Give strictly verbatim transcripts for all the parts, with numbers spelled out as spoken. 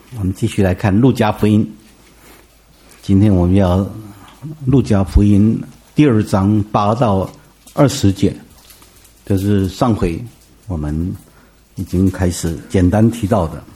我们继续来看路加福音。今天我们要路加福音第二章八到二十节，这是上回我们已经开始简单提到的，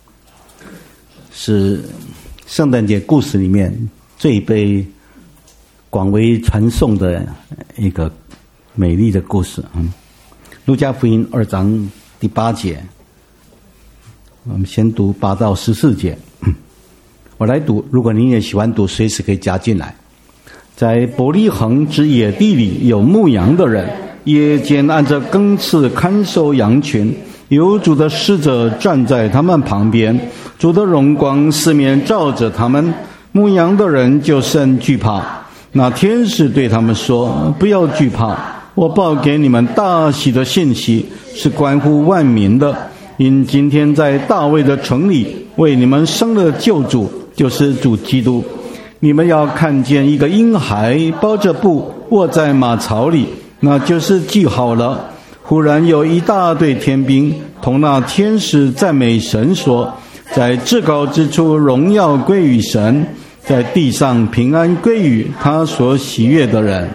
是圣诞节故事里面最被广为传颂的一个美丽的故事。嗯，路加福音二章第八节，我们先读八到十四节。我来读，如果您也喜欢读，随时可以加进来。在伯利恒之野地里，有牧羊的人，夜间按着更次看守羊群，有主的使者站在他们旁边，主的荣光四面照着他们，牧羊的人就甚惧怕。那天使对他们说：不要惧怕，我报给你们大喜的信息，是关乎万民的。因今天在大卫的城里为你们生了救主，就是主基督。你们要看见一个婴孩包着布卧在马槽里，那就是记号了。忽然有一大队天兵同那天使赞美神说：在至高之处荣耀归于神，在地上平安归于他所喜悦的人。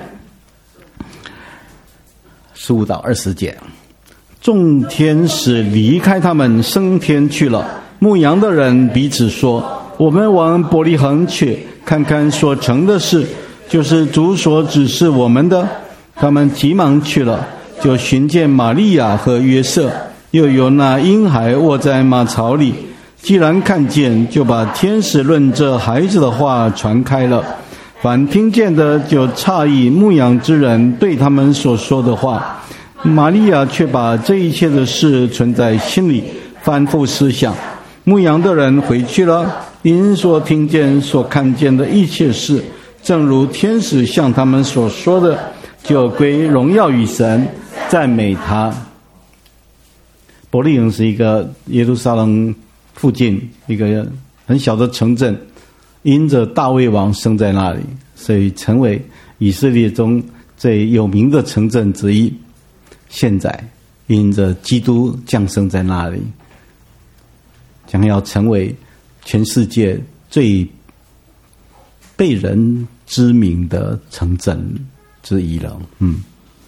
十五到二十节，众天使离开他们升天去了。牧羊的人彼此说：我们往伯利恒去，看看所成的事，就是主所指示我们的。他们急忙去了，就寻见玛利亚和约瑟，又有那婴孩卧在马槽里。既然看见，就把天使论这孩子的话传开了。凡听见的就诧异牧羊之人对他们所说的话。玛利亚却把这一切的事存在心里，反复思想。牧羊的人回去了，因所听见所看见的一切事，正如天使向他们所说的，就归荣耀于神，赞美他。伯利恒是一个耶路撒冷附近一个很小的城镇，因着大卫王生在那里，所以成为以色列中最有名的城镇之一。现在因着基督降生在那里，将要成为全世界最被人知名的城镇之一了。嗯，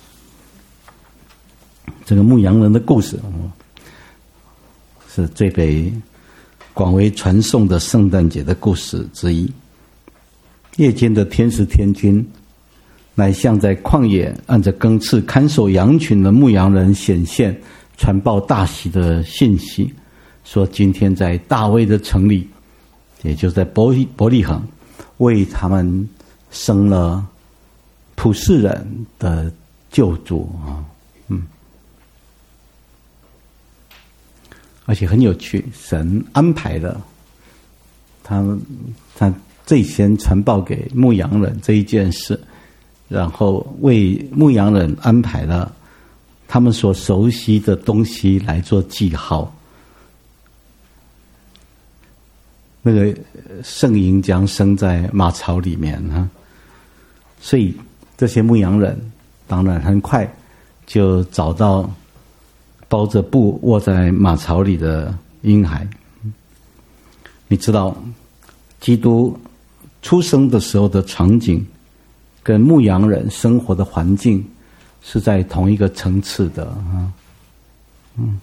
这个牧羊人的故事是最被广为传颂的圣诞节的故事之一。夜间的天使天君乃向在旷野按着更次看守羊群的牧羊人显现，传报大喜的信息，说今天在大卫的城里，也就是在伯伯利恒，为他们生了普世人的救主啊，嗯，而且很有趣，神安排了他他最先传报给牧羊人这一件事，然后为牧羊人安排了他们所熟悉的东西来做记号。那个圣婴将生在马槽里面哈，所以这些牧羊人当然很快就找到包着布卧在马槽里的婴孩。你知道基督出生的时候的场景跟牧羊人生活的环境是在同一个层次的啊，嗯。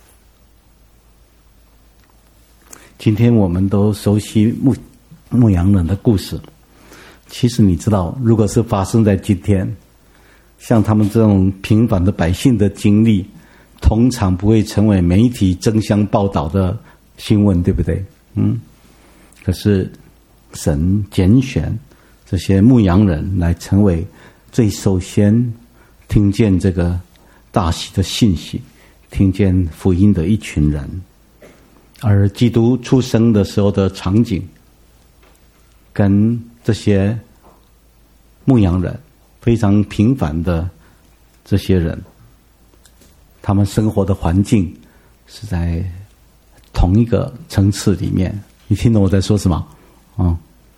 今天我们都熟悉牧牧羊人的故事，其实你知道，如果是发生在今天，像他们这种平凡的百姓的经历，通常不会成为媒体争相报道的新闻，对不对？嗯。可是神拣选这些牧羊人来成为最首先听见这个大喜的信息，听见福音的一群人。而基督出生的时候的场景跟这些牧羊人非常平凡的这些人，他们生活的环境是在同一个层次里面。你听懂我在说什么啊？嗯，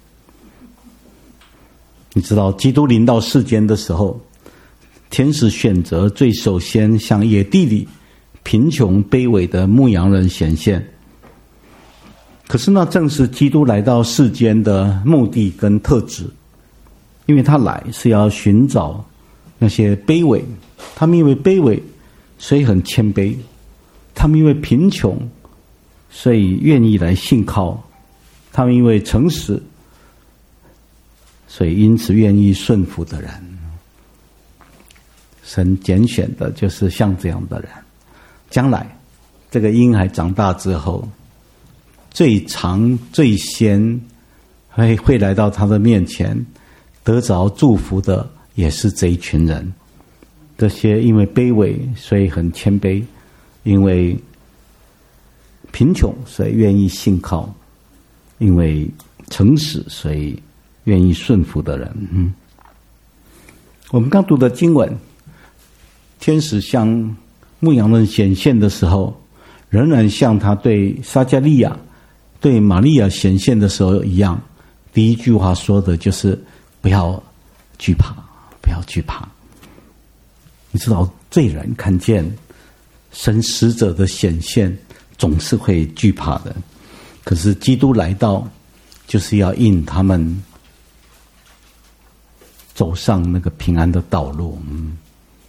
你知道基督临到世间的时候，天使选择最首先向野地里贫穷卑微的牧羊人显现， 可是那正是基督来到世间的目的跟特质，因为他来是要寻找那些卑微，他们因为卑微，所以很谦卑；他们因为贫穷，所以愿意来信靠；他们因为诚实，所以因此愿意顺服的人。神拣选的就是像这样的人。将来这个婴孩长大之后，最长最先会会来到他的面前得着祝福的也是这一群人。这些因为卑微所以很谦卑，因为贫穷所以愿意信靠，因为诚实所以愿意顺服的人。嗯，我们刚读的经文，天使向牧羊人显现的时候，仍然像他对撒迦利亚对玛利亚显现的时候一样，第一句话说的就是不要惧怕，不要惧怕。你知道罪人看见神使者的显现总是会惧怕的，可是基督来到就是要引他们走上那个平安的道路。嗯，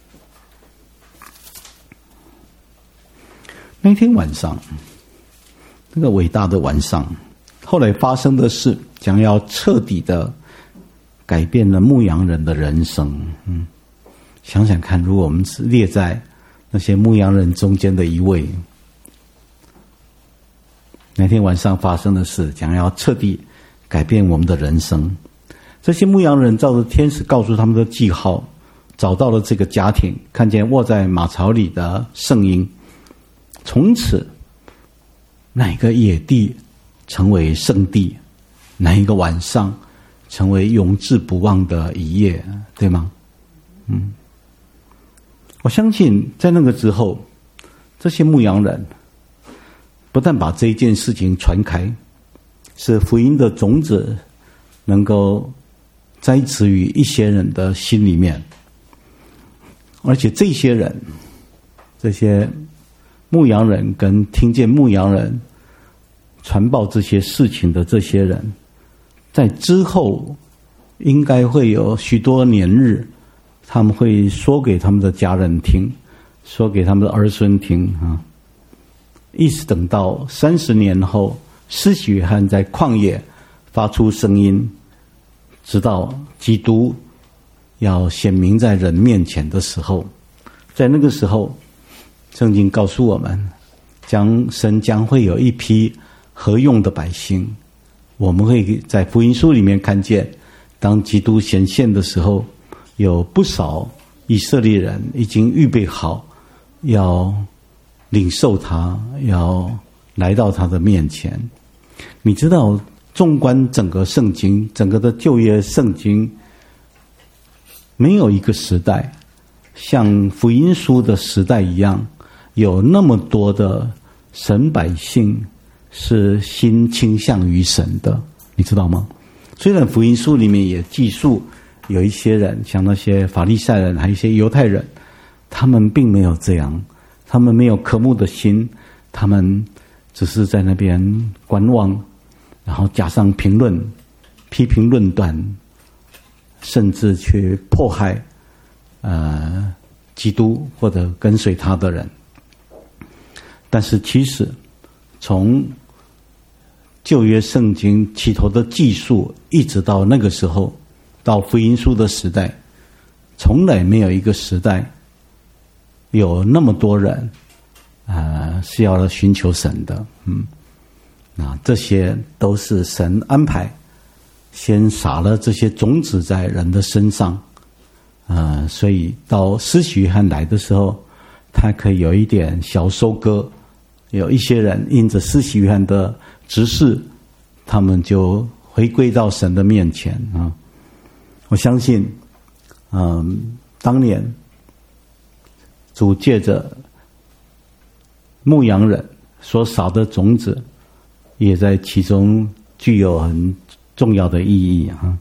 那天晚上，那个伟大的晚上，后来发生的事将要彻底的改变了牧羊人的人生。嗯，想想看，如果我们是列在那些牧羊人中间的一位，那天晚上发生的事将要彻底改变我们的人生。这些牧羊人照着天使告诉他们的记号，找到了这个家庭，看见卧在马槽里的圣婴。从此哪一个野地成为圣地，哪一个晚上成为永志不忘的一夜，对吗？嗯，我相信在那个之后，这些牧羊人不但把这一件事情传开，使福音的种子能够栽植于一些人的心里面，而且这些人，这些牧羊人跟听见牧羊人传报这些事情的这些人，在之后应该会有许多年日，他们会说给他们的家人听，说给他们的儿孙听啊。一直等到三十年后，施洗约翰在旷野发出声音，直到基督要显明在人面前的时候，在那个时候，圣经告诉我们，将神将会有一批合用的百姓。我们会在福音书里面看见，当基督显现的时候，有不少以色列人已经预备好要领受他，要来到他的面前。你知道，纵观整个圣经，整个的旧约圣经，没有一个时代像福音书的时代一样，有那么多的神百姓是心倾向于神的，你知道吗？虽然福音书里面也记述有一些人，像那些法利赛人，还有一些犹太人，他们并没有这样，他们没有渴慕的心，他们只是在那边观望，然后加上评论、批评论断，甚至去迫害呃基督或者跟随他的人。但是其实从旧约圣经起头的记述，一直到那个时候，到福音书的时代，从来没有一个时代有那么多人呃是要来寻求神的。嗯，那这些都是神安排，先撒了这些种子在人的身上，呃，所以到施洗约翰来的时候，他可以有一点小收割。有一些人因着施洗约翰的指示，他们就回归到神的面前啊。我相信，嗯，当年主借着牧羊人所撒的种子，也在其中具有很重要的意义啊。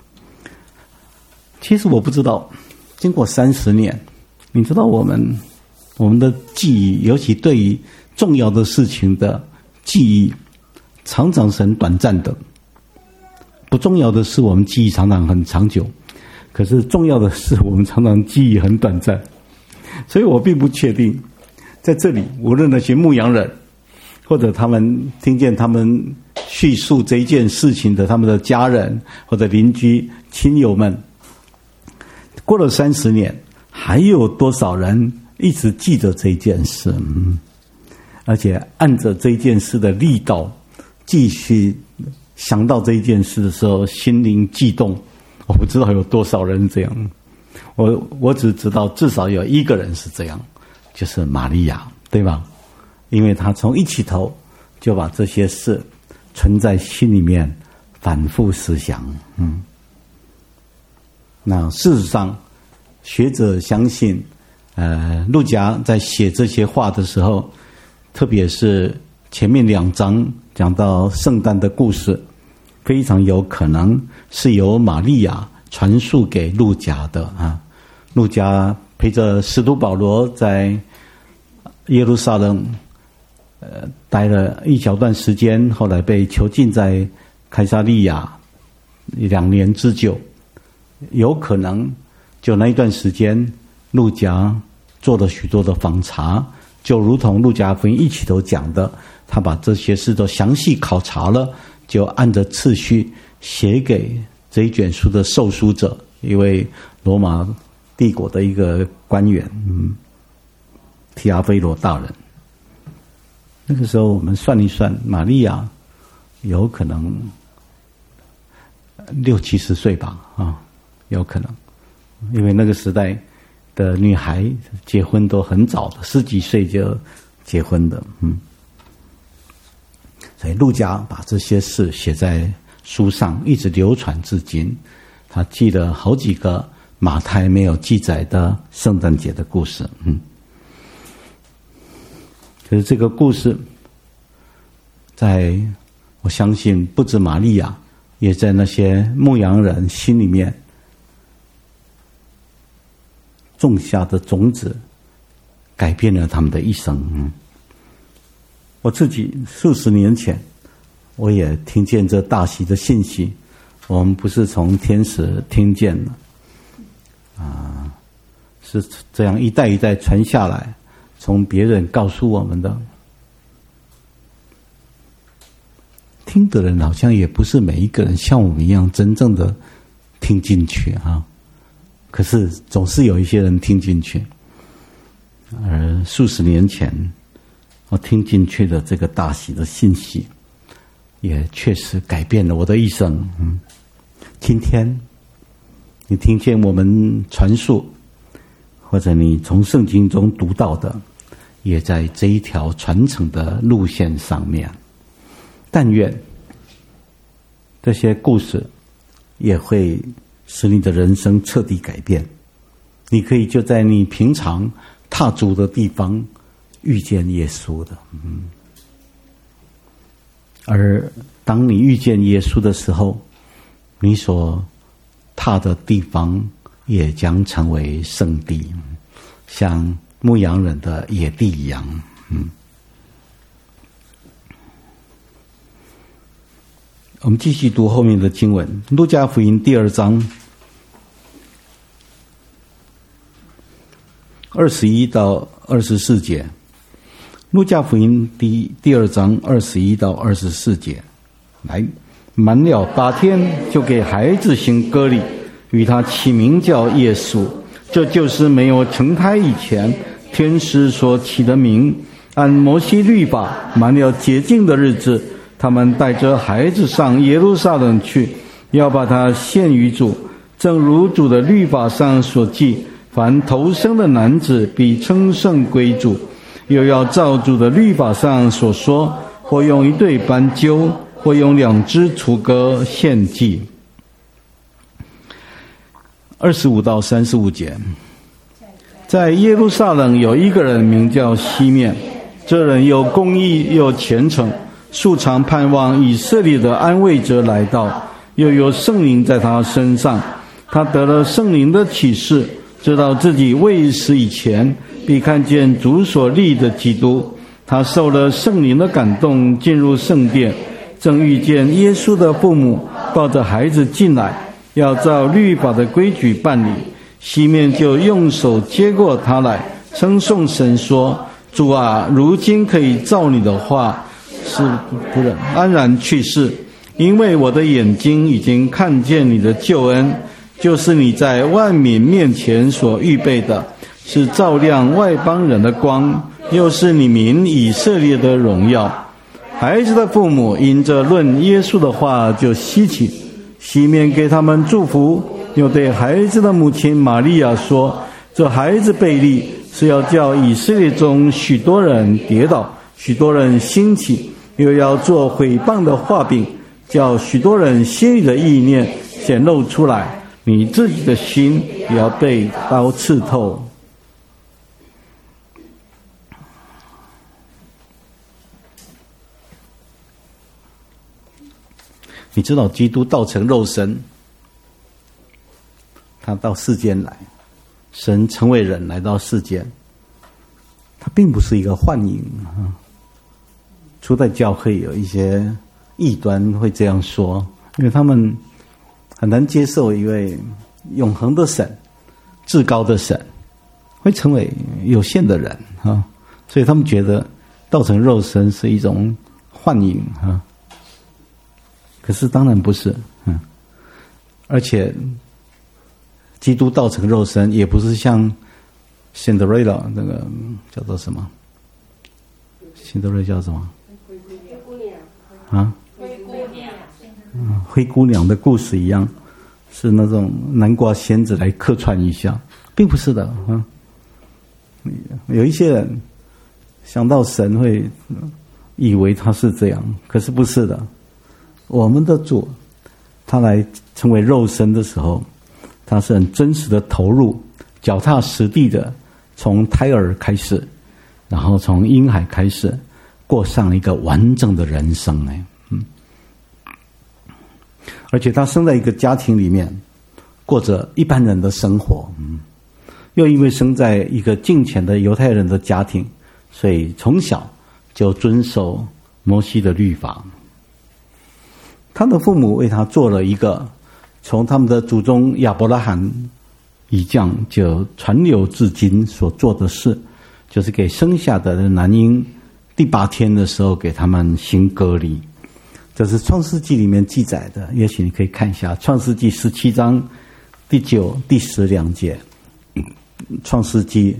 其实我不知道，经过三十年，你知道我们我们的记忆，尤其对于重要的事情的记忆， 常常是很短暂的。不重要的是我们记忆常常很长久，可是重要的是我们常常记忆很短暂。所以我并不确定在这里无论那些牧羊人或者他们听见他们叙述这一件事情的他们的家人或者邻居亲友们，过了三十年还有多少人一直记得这件事，嗯，而且按着这件事的力道继续想到这一件事的时候心灵悸动。我不知道有多少人这样，我我只知道至少有一个人是这样，就是玛利亚，对吧？因为他从一起头就把这些事存在心里面反复思想。嗯，那事实上学者相信呃，路加在写这些话的时候，特别是前面两章讲到圣诞的故事，非常有可能是由玛利亚传述给路加的啊。路加陪着使徒保罗在耶路撒冷呃待了一小段时间，后来被囚禁在凯撒利亚两年之久，有可能就那一段时间路加做了许多的访查，就如同路加福音一起头讲的，他把这些事都详细考察了，就按着次序写给这一卷书的受书者，一位罗马帝国的一个官员，嗯，提阿非罗大人。那个时候我们算一算，玛利亚有可能六七十岁吧，啊，有可能，因为那个时代的女孩结婚都很早的，十几岁就结婚的，嗯。所以路加把这些事写在书上，一直流传至今。他记了好几个马太没有记载的圣诞节的故事，嗯。可是这个故事，在我相信不止玛利亚，也在那些牧羊人心里面种下的种子，改变了他们的一生。嗯，我自己数十年前，我也听见这大喜的信息。我们不是从天使听见的，啊，是这样一代一代传下来，从别人告诉我们的。听的人好像也不是每一个人像我们一样真正的听进去啊，可是总是有一些人听进去。而数十年前我听进去的这个大喜的信息，也确实改变了我的一生。嗯，今天你听见我们传述，或者你从圣经中读到的，也在这一条传承的路线上面。但愿这些故事也会使你的人生彻底改变。你可以就在你平常踏足的地方遇见耶稣的，嗯。而当你遇见耶稣的时候，你所踏的地方也将成为圣地，像牧羊人的野地一样，嗯。我们继续读后面的经文，路加福音第二章二十一到二十四节。路加福音第第二章二十一到二十四节，来，满了八天，就给孩子行割礼，与他起名叫耶稣。这就是没有成胎以前，天使所起的名。按摩西律法，满了洁净的日子，他们带着孩子上耶路撒冷去，要把他献于主。正如主的律法上所记，凡头生的男子必称圣归主。又要照主的律法上所说，或用一对斑鸠，或用两只雏鸽献祭。二十五到三十五节，在耶路撒冷有一个人名叫西面，这人又公义又虔诚，素常盼望以色列的安慰者来到，又有圣灵在他身上。他得了圣灵的启示，知道自己未死以前必看见主所立的基督。他受了圣灵的感动，进入圣殿， 正遇见耶稣的父母抱着孩子进来，要照律法的规矩办理。西面就用手接过他来，称颂神说：主啊，如今可以照你的话，使仆人安然去世，因为我的眼睛已经看见你的救恩，就是你在万民面前所预备的，是照亮外邦人的光，又是你民以色列的荣耀。孩子的父母因着论耶稣的话就稀奇，西面给他们祝福，又对孩子的母亲玛利亚说：这孩子被立，是要叫以色列中许多人跌倒，许多人兴起，又要做毁谤的画饼，叫许多人心里的意念显露出来，你自己的心也要被刀刺透。你知道基督道成肉身，他到世间来，神成为人来到世间，他并不是一个幻影。初代教会有一些异端会这样说，因为他们很难接受一位永恒的神、至高的神会成为有限的人啊，所以他们觉得道成肉身是一种幻影啊。可是当然不是，嗯，而且基督道成肉身也不是像 Cinderella 那个叫做什么 Cinderella 叫什么啊灰姑娘、嗯、灰姑娘的故事一样，是那种南瓜仙子来客串一下，并不是的啊。有一些人想到神会以为他是这样，可是不是的。我们的主他来成为肉身的时候，他是很真实的投入，脚踏实地的从胎儿开始，然后从婴孩开始过上一个完整的人生。嗯，而且他生在一个家庭里面，过着一般人的生活。嗯，又因为生在一个敬虔的犹太人的家庭，所以从小就遵守摩西的律法。他的父母为他做了一个从他们的祖宗亚伯拉罕以降就传流至今所做的事，就是给生下的男婴第八天的时候给他们行割礼。这是创世纪里面记载的，也许你可以看一下创世纪十七章第九第十两节。创世纪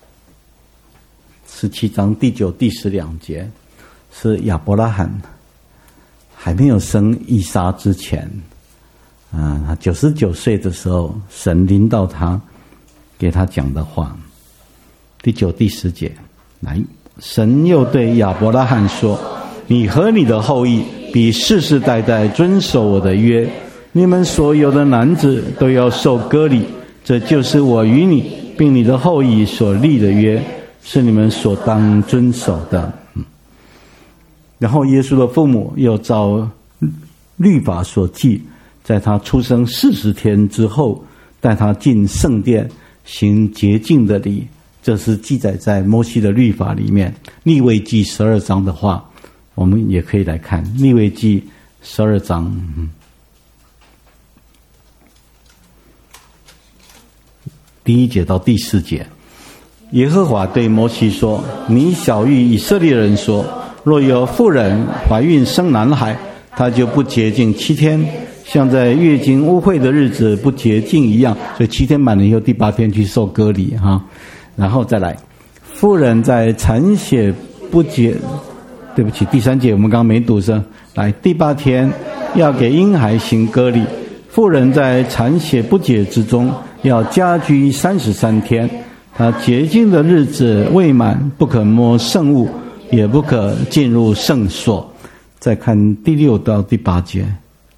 十七章第九第十两节是亚伯拉罕还没有生以撒之前，啊，他九十九岁的时候，神临到他，给他讲的话。第九、第十节，来，神又对亚伯拉罕说：“你和你的后裔必世世代代遵守我的约，你们所有的男子都要受割礼，这就是我与你并你的后裔所立的约，是你们所当遵守的。”然后耶稣的父母又照律法所记，在他出生四十天之后，带他进圣殿行洁净的礼，这是记载在摩西的律法里面。利未记十二章的话，我们也可以来看利未记十二章。嗯，第一节到第四节，耶和华对摩西说：“你晓谕以色列人说，若有妇人怀孕生男孩，她就不洁净七天，像在月经污秽的日子不洁净一样。所以七天满了以后，第八天去受割礼哈。然后再来，妇人在产血不洁，对不起，第三节我们刚刚没读上来。第八天要给婴孩行割礼，妇人在产血不洁之中要家居三十三天，她洁净的日子未满，不可摸圣物，也不可进入圣所。再看第六到第八节，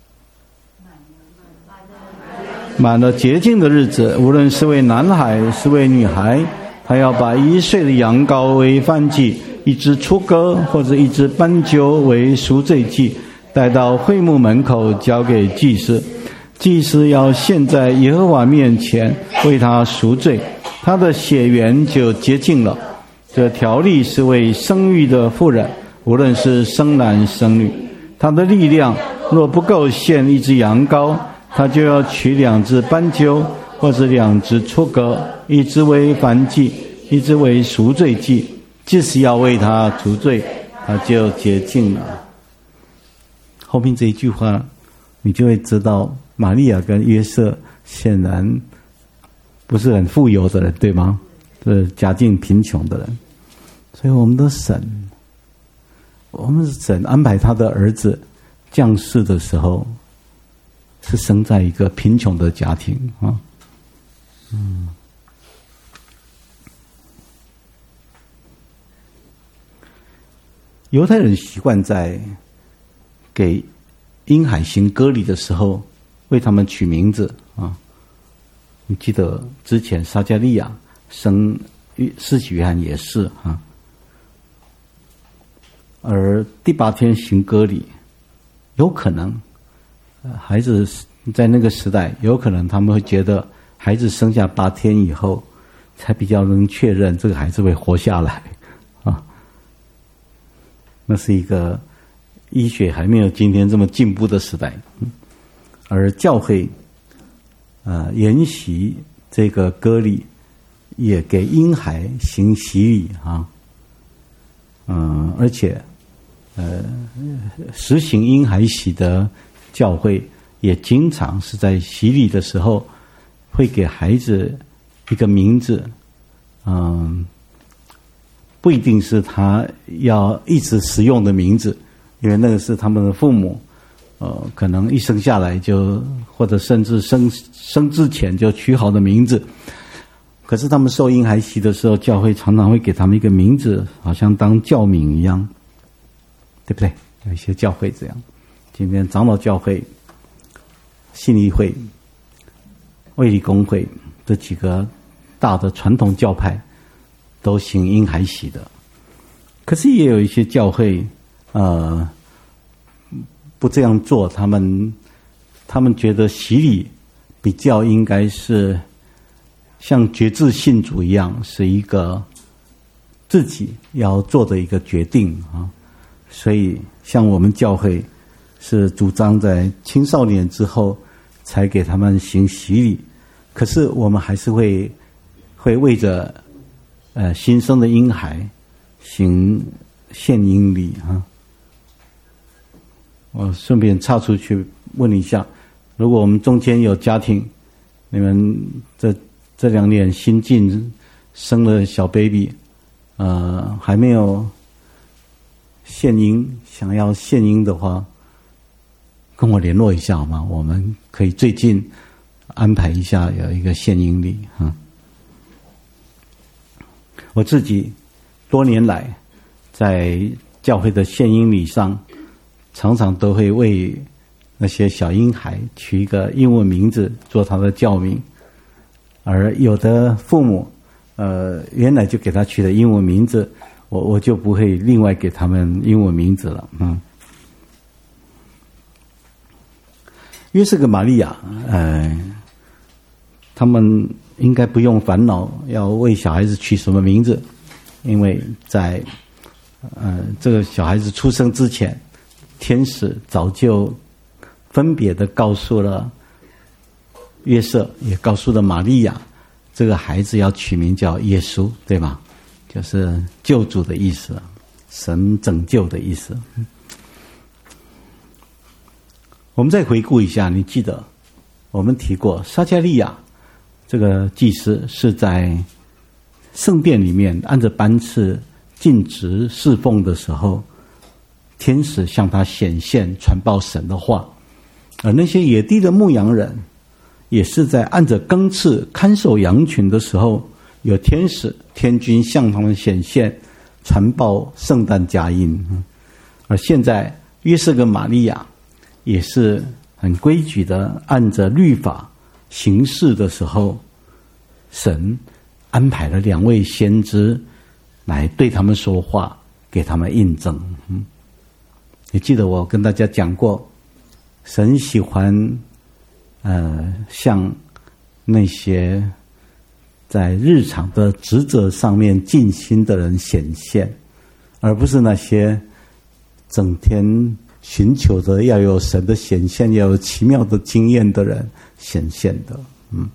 满了洁净的日子，无论是为男孩是为女孩，他要把一岁的羊羔为燔祭，一只雏鸽或者一只斑鸠为赎罪祭，带到会幕门口交给祭司。祭司要献在耶和华面前为他赎罪，他的血源就洁净了。这条例是为生育的妇人，无论是生男生女， 他的力量若不够献一只羊羔，他就要取两只斑鸠，或者两只雏鸽，一只为燔祭，一只为赎罪祭。即使要为他除罪，他就洁净了。后面这一句话，你就会知道，玛利亚跟约瑟显然不是很富有的人，对吗？是家境贫穷的人。所以我们的神，我们的神安排他的儿子降世的时候，是生在一个贫穷的家庭啊。嗯，犹太人习惯在给婴孩行割礼的时候，为他们取名字啊。你记得之前撒迦利亚生施洗约翰也是啊。而第八天行割礼，有可能孩子在那个时代，有可能他们会觉得孩子生下八天以后，才比较能确认这个孩子会活下来啊。那是一个医学还没有今天这么进步的时代，而教会呃沿袭这个割礼，也给婴孩行洗礼啊。嗯，而且，呃，实行婴孩洗的教会也经常是在洗礼的时候，会给孩子一个名字，嗯，不一定是他要一直使用的名字，因为那个是他们的父母，呃，可能一生下来就，或者甚至生生之前就取好的名字。可是他们受婴孩洗的时候，教会常常会给他们一个名字，好像当教名一样，对不对？有一些教会这样。今天长老教会、信义会、卫理公会这几个大的传统教派都行婴孩洗的。可是也有一些教会呃不这样做，他们他们觉得洗礼比较应该是像决志信主一样，是一个自己要做的一个决定啊。所以像我们教会是主张在青少年之后才给他们行洗礼，可是我们还是会会为着呃新生的婴孩行献婴礼啊。我顺便插出去问一下，如果我们中间有家庭，你们这这两年新近生了小 baby， 呃，还没有献婴，想要献婴的话，跟我联络一下好吗？我们可以最近安排一下有一个献婴礼啊。我自己多年来在教会的献婴礼上，常常都会为那些小婴孩取一个英文名字做他的教名。而有的父母，呃，原来就给他取了英文名字，我我就不会另外给他们英文名字了。嗯，约瑟跟玛利亚，呃，他们应该不用烦恼要为小孩子取什么名字，因为在呃这个小孩子出生之前，天使早就分别的告诉了约瑟，也告诉了玛利亚，这个孩子要取名叫耶稣，对吗？就是救主的意思，神拯救的意思。我们再回顾一下，你记得我们提过撒迦利亚这个祭司是在圣殿里面按着班次尽职侍奉的时候，天使向他显现传报神的话，而那些野地的牧羊人也是在按着更次看守羊群的时候，有天使天君向他们显现传报圣诞佳音。而现在约瑟跟玛利亚也是很规矩的按着律法行事的时候，神安排了两位先知来对他们说话，给他们印证。嗯，你记得我跟大家讲过，神喜欢呃向那些在日常的职责上面尽心的人显现，而不是那些整天寻求着要有神的显现，要有奇妙的经验的人显现的。嗯，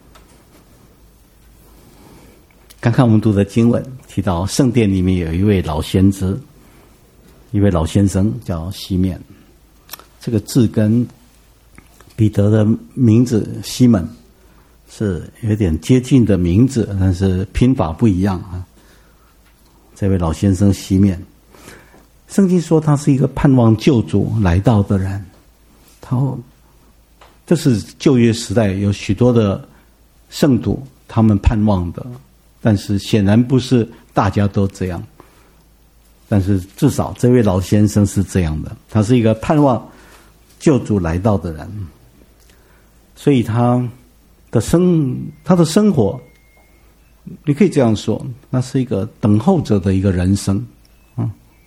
刚刚我们读的经文提到，圣殿里面有一位老先知，一位老先生叫西面。这个字跟彼得的名字西门是有点接近的名字，但是拼法不一样啊。这位老先生西面，圣经说他是一个盼望救主来到的人。他这是旧约时代有许多的圣徒他们盼望的，但是显然不是大家都这样。但是至少这位老先生是这样的，他是一个盼望救主来到的人，所以他的生他的生活，你可以这样说，那是一个等候者的一个人生啊。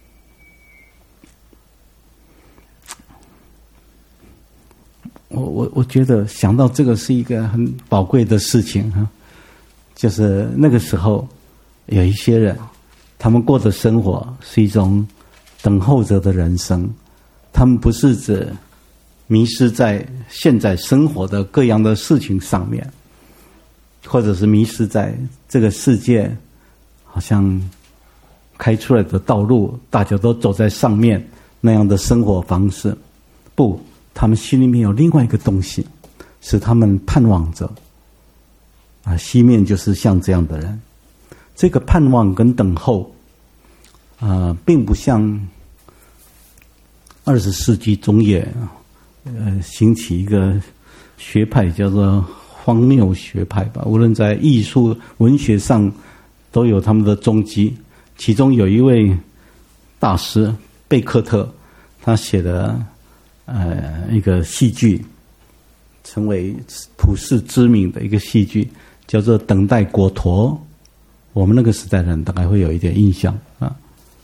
我我我觉得想到这个是一个很宝贵的事情哈，就是那个时候有一些人，他们过的生活是一种等候者的人生，他们不是指迷失在现在生活的各样的事情上面，或者是迷失在这个世界好像开出来的道路大家都走在上面那样的生活方式。不，他们心里面有另外一个东西使他们盼望着啊，西面就是像这样的人。这个盼望跟等候啊，并不像二十世纪中叶呃，兴起一个学派叫做荒谬学派吧，无论在艺术文学上都有他们的踪迹。其中有一位大师贝克特，他写的呃一个戏剧，成为普世知名的一个戏剧，叫做《等待果陀》。我们那个时代的人大概会有一点印象啊。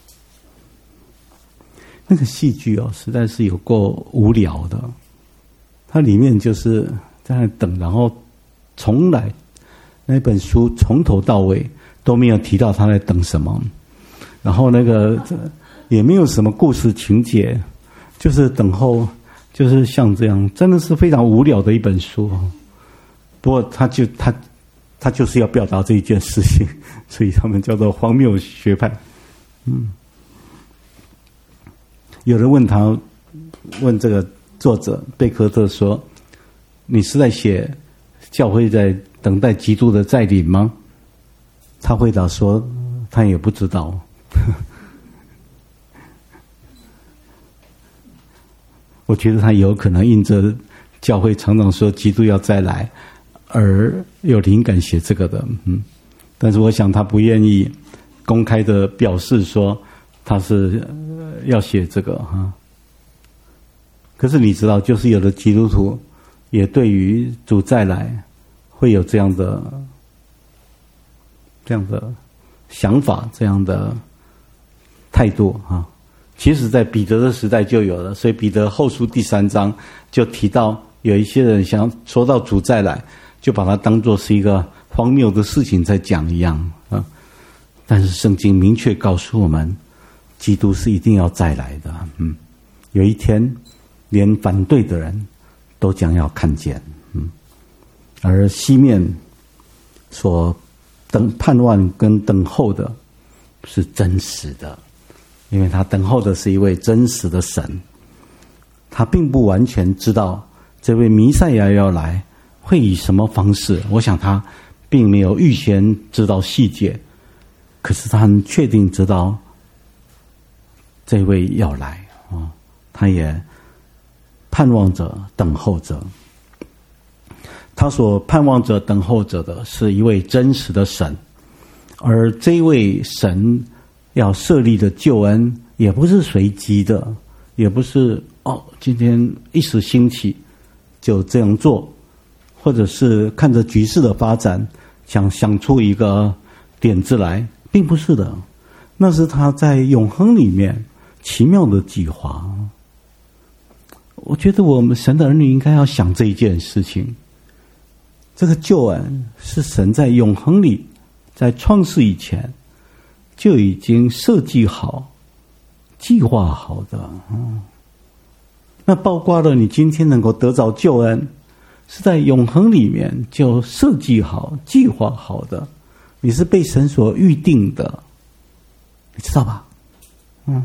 那个戏剧哦，实在是有够无聊的。它里面就是在那等，然后从来那本书从头到尾都没有提到他在等什么，然后那个也没有什么故事情节，就是等候，就是像这样，真的是非常无聊的一本书。不过他就他他就是要表达这一件事情，所以他们叫做荒谬学派。嗯。有人问他，问这个作者贝克特说：“你是在写教会在等待基督的再临吗？”他回答说：“他也不知道。”我觉得他有可能印着教会常常说基督要再来，而有灵感写这个的。嗯，但是我想他不愿意公开的表示说他是要写这个哈。可是你知道，就是有的基督徒也对于主再来会有这样的这样的想法，这样的态度哈。其实在彼得的时代就有了，所以彼得后书第三章就提到有一些人想说到主再来，就把它当作是一个荒谬的事情在讲一样啊。但是圣经明确告诉我们，基督是一定要再来的。嗯，有一天连反对的人都将要看见。嗯，而西面所等盼望跟等候的是真实的，因为他等候的是一位真实的神。他并不完全知道这位弥赛亚要来会以什么方式，我想他并没有预先知道细节，可是他很确定知道这位要来啊，他也盼望着等候着。他所盼望着等候着的是一位真实的神，而这位神要设立的救恩也不是随机的，也不是哦今天一时兴起就这样做，或者是看着局势的发展想想出一个点子来，并不是的，那是他在永恒里面奇妙的计划。我觉得我们神的儿女应该要想这一件事情，这个救恩是神在永恒里，在创世以前就已经设计好计划好的。嗯， 那包括了你今天能够得着救恩，是在永恒里面就设计好、计划好的，你是被神所预定的，你知道吧？嗯，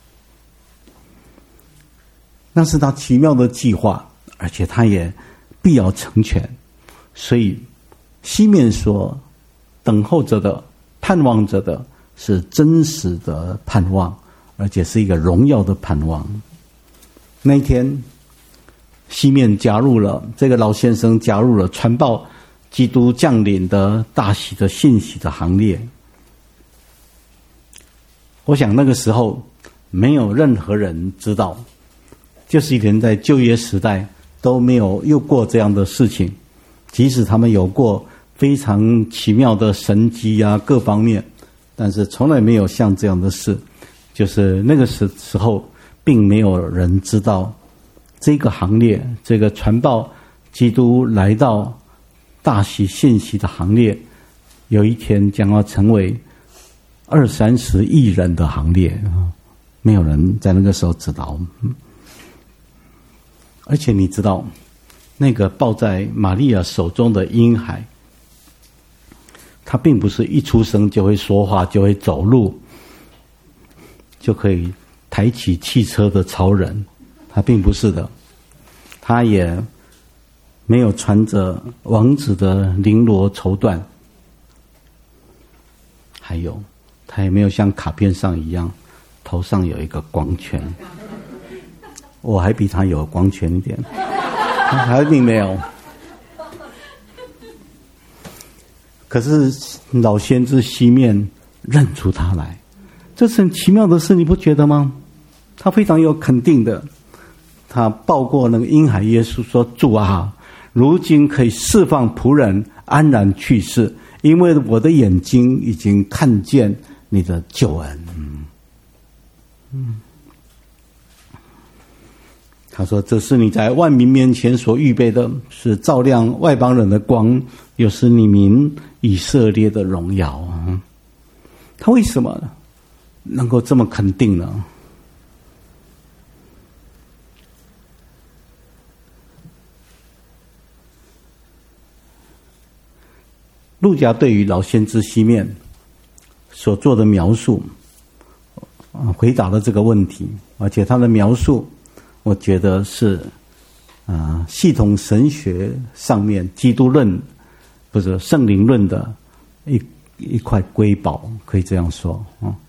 那是他奇妙的计划，而且他也必要成全。所以西面说，等候着的、盼望着的是真实的盼望，而且是一个荣耀的盼望。那一天，西面加入了这个老先生加入了传报基督降临的大喜的信息的行列。我想那个时候没有任何人知道，就是连在旧约时代都没有有过这样的事情，即使他们有过非常奇妙的神迹啊各方面，但是从来没有像这样的事，就是那个时时候并没有人知道这个行列，这个传报基督来到大喜信息的行列，有一天将要成为二三十亿人的行列，没有人在那个时候知道。而且你知道，那个抱在玛利亚手中的婴孩，他并不是一出生就会说话，就会走路，就可以抬起汽车的超人，他并不是的。他也没有穿着王子的绫罗绸缎，还有他也没有像卡片上一样头上有一个光圈，我还比他有光圈一点，他并没有。可是老先知西面认出他来，这是很奇妙的事，你不觉得吗？他非常有肯定的，他抱过那个婴孩耶稣说，主啊，如今可以释放仆人安然去世，因为我的眼睛已经看见你的救恩。嗯嗯，他说，这是你在万民面前所预备的，是照亮外邦人的光，又是你民以色列的荣耀。他为什么能够这么肯定呢？路加对于老先知西面所做的描述，回答了这个问题，而且他的描述我觉得是啊、呃，系统神学上面基督论不是圣灵论的一一块瑰宝，可以这样说啊、哦。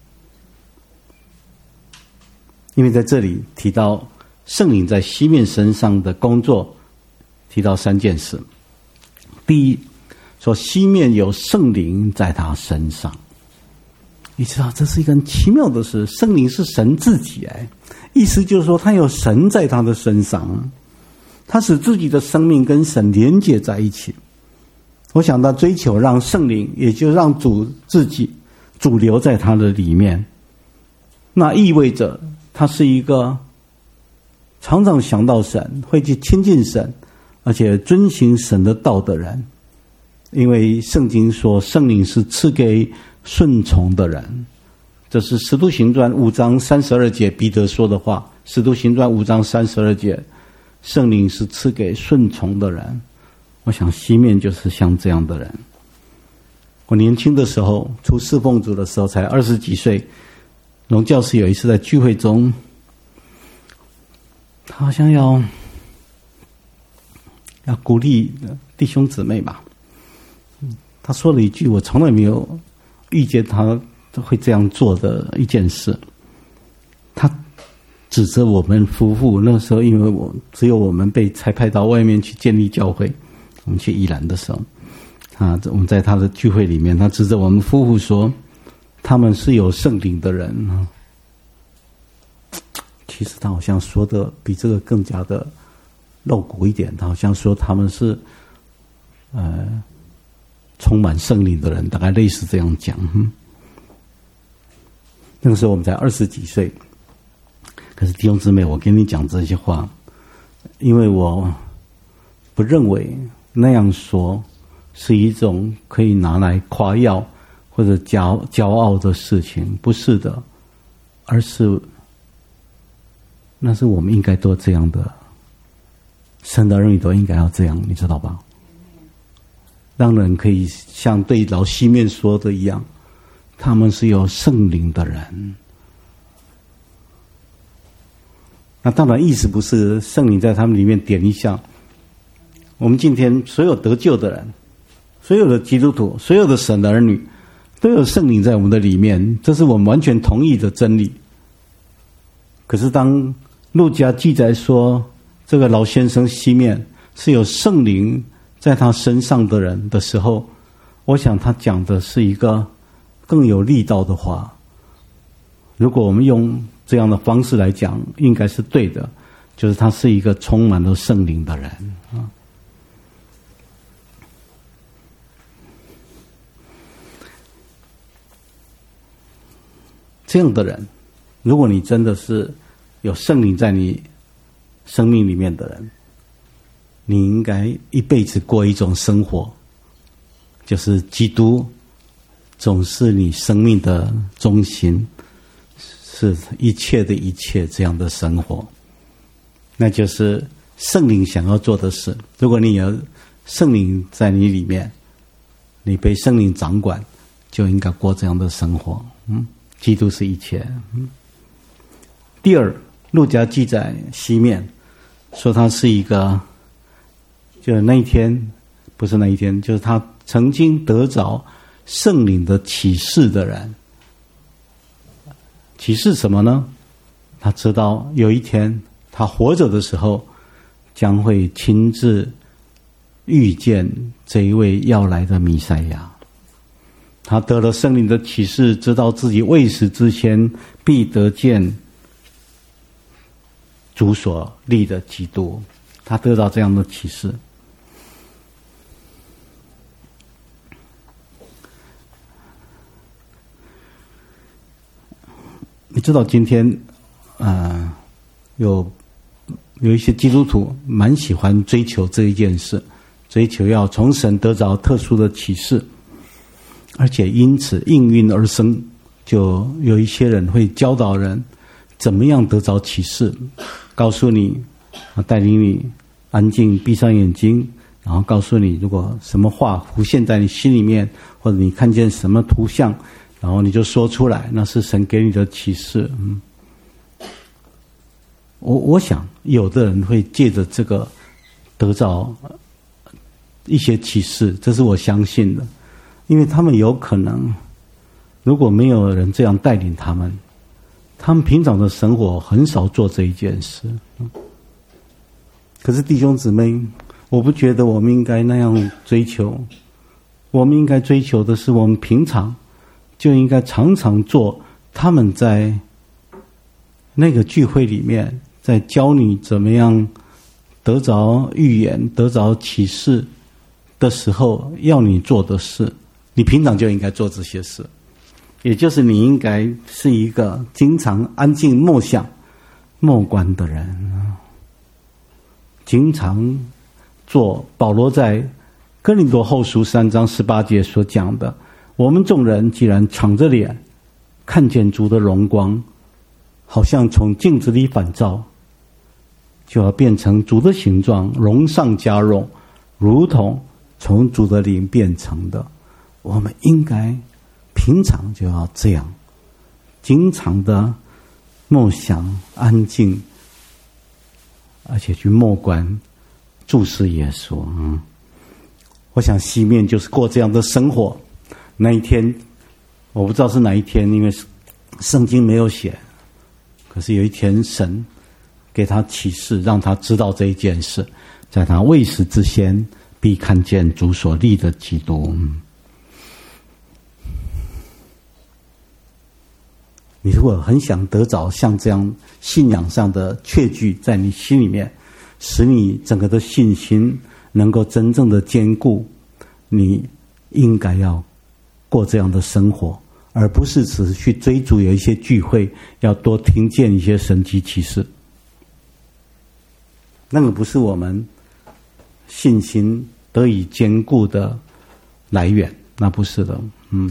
因为在这里提到圣灵在西面身上的工作，提到三件事。第一，说西面有圣灵在他身上，你知道这是一个很奇妙的事，圣灵是神自己哎，意思就是说他有神在他的身上，他使自己的生命跟神连接在一起。我想他追求让圣灵，也就让主自己主流在他的里面，那意味着他是一个常常想到神，会去亲近神，而且遵行神的道的人。因为圣经说圣灵是赐给顺从的人，这是使徒行传五章三十二节彼得说的话。使徒行传五章三十二节，圣灵是赐给顺从的人。我想西面就是像这样的人。我年轻的时候出侍奉主的时候才二十几岁，龙教师有一次在聚会中，他好像要要鼓励弟兄姊妹吧，他说了一句我从来没有遇见他会这样做的一件事。他指责我们夫妇，那时候因为我只有我们被差派到外面去建立教会，我们去宜兰的时候，啊，我们在他的聚会里面，他指责我们夫妇说他们是有圣灵的人。其实他好像说的比这个更加的露骨一点，他好像说他们是呃充满圣灵的人，大概类似这样讲。嗯、那个时候我们才二十几岁，可是弟兄姊妹，我跟你讲这些话，因为我不认为那样说是一种可以拿来夸耀或者骄骄傲的事情，不是的，而是那是我们应该做这样的，神的儿女都应该要这样，你知道吧？让人可以像对老西面说的一样，他们是有圣灵的人。那当然意思不是圣灵在他们里面点一下。我们今天所有得救的人，所有的基督徒，所有的神的儿女，都有圣灵在我们的里面，这是我们完全同意的真理。可是当路加记载说这个老先生西面是有圣灵在他身上的人的时候，我想他讲的是一个更有力道的话。如果我们用这样的方式来讲，应该是对的，就是他是一个充满了圣灵的人啊。这样的人，如果你真的是有圣灵在你生命里面的人，你应该一辈子过一种生活，就是基督总是你生命的中心，是一切的一切这样的生活，那就是圣灵想要做的事。如果你有圣灵在你里面，你被圣灵掌管，就应该过这样的生活。嗯，基督是一切。嗯，第二，路加记载西面说他是一个，就那一天，不是那一天，就是他曾经得着圣灵的启示的人。启示什么呢？他知道有一天他活着的时候，将会亲自遇见这一位要来的弥赛亚。他得了圣灵的启示，知道自己未死之前必得见主所立的基督。他得到这样的启示。你知道今天呃有有一些基督徒蛮喜欢追求这一件事，追求要从神得着特殊的启示，而且因此应运而生，就有一些人会教导人怎么样得着启示，告诉你，带领你安静闭上眼睛，然后告诉你如果什么话浮现在你心里面，或者你看见什么图像，然后你就说出来，那是神给你的启示。嗯，我我想有的人会借着这个得着一些启示，这是我相信的，因为他们有可能如果没有人这样带领他们，他们平常的生活很少做这一件事。可是弟兄姊妹，我不觉得我们应该那样追求，我们应该追求的是我们平常就应该常常做他们在那个聚会里面在教你怎么样得着预言得着启示的时候要你做的事，你平常就应该做这些事。也就是你应该是一个经常安静默想默观的人，经常做保罗在哥林多后书三章十八节所讲的，我们众人既然敞着脸看见主的荣光，好像从镜子里反照，就要变成主的形状，荣上加荣，如同从主的灵变成的。我们应该平常就要这样，经常的默想安静，而且去默观注视耶稣。嗯，我想西面就是过这样的生活。那一天我不知道是哪一天，因为圣经没有写，可是有一天神给他启示，让他知道这一件事，在他未死之前必看见主所立的基督。你如果很想得着像这样信仰上的确据在你心里面，使你整个的信心能够真正的坚固，你应该要过这样的生活，而不是只是去追逐有一些聚会，要多听见一些神迹奇事。那个不是我们信心得以坚固的来源，那不是的。嗯，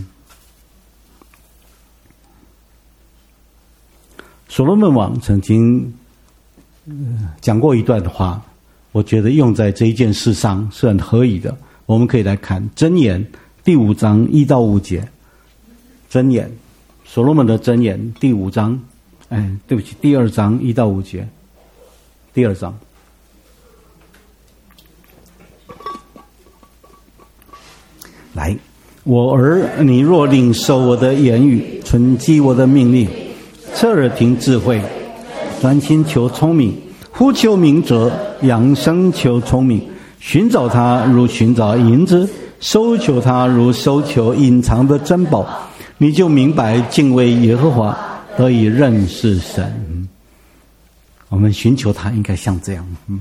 所罗门王曾经呃、讲过一段话，我觉得用在这一件事上是很合宜的。我们可以来看箴言第五章一到五节。箴言，所罗门的箴言第五章，哎，对不起，第二章一到五节。第二章，来，我儿，你若领受我的言语，存记我的命令，侧耳听智慧，专心求聪明，呼求明哲，扬声求聪明，寻找他如寻找银子，搜求他如搜求隐藏的珍宝，你就明白敬畏耶和华，得以认识神。我们寻求他应该像这样。嗯，